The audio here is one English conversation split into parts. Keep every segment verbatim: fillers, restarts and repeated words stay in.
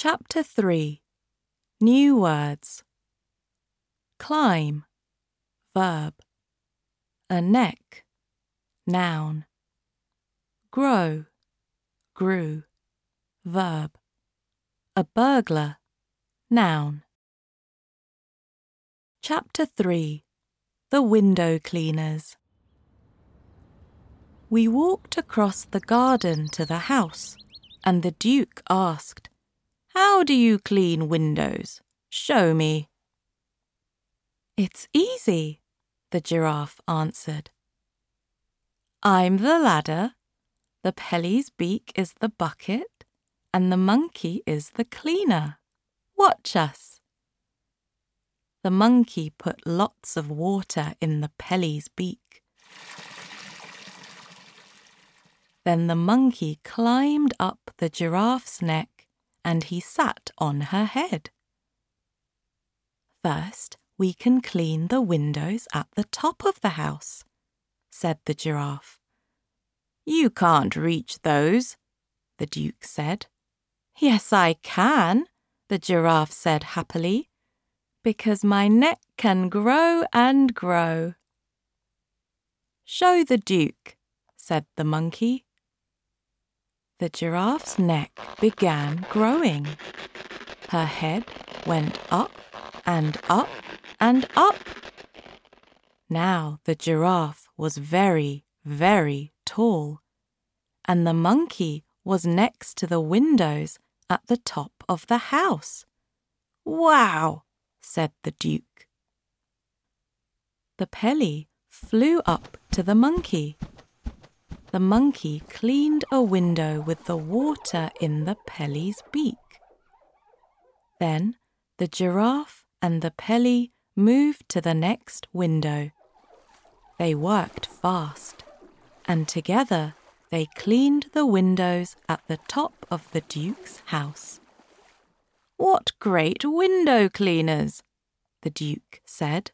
Chapter three. New words. Climb, verb. A neck, noun. Grow, grew, verb. A burglar, noun. Chapter three. The window cleaners. We walked across the garden to the house, and the Duke asked, "How do you clean windows? Show me." "It's easy," the giraffe answered. "I'm the ladder, the Pelly's beak is the bucket, and the monkey is the cleaner. Watch us." The monkey put lots of water in the Pelly's beak. Then the monkey climbed up the giraffe's neck and he sat on her head. "First, we can clean the windows at the top of the house," said the giraffe. "You can't reach those," the Duke said. "Yes, I can," the giraffe said happily, "because my neck can grow and grow." "Show the Duke," said the monkey. The giraffe's neck began growing. Her head went up and up and up. Now the giraffe was very, very tall, and the monkey was next to the windows at the top of the house. "Wow!" said the Duke. The Pelly flew up to the monkey. The monkey cleaned a window with the water in the Pelly's beak. Then the giraffe and the Pelly moved to the next window. They worked fast, and together they cleaned the windows at the top of the Duke's house. "What great window cleaners!" the Duke said.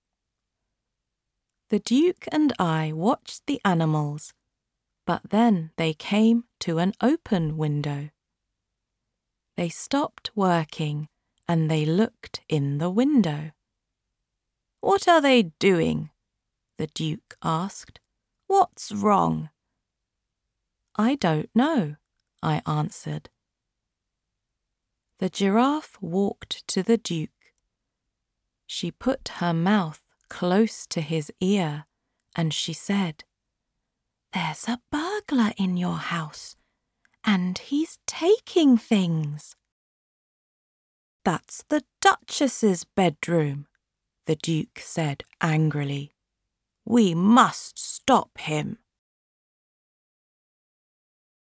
The Duke and I watched the animals, but then they came to an open window. They stopped working and they looked in the window. "What are they doing?" the Duke asked. "What's wrong?" "I don't know," I answered. The giraffe walked to the Duke. She put her mouth close to his ear and she said, "There's a burglar in your house, and he's taking things." "That's the Duchess's bedroom," the Duke said angrily. "We must stop him."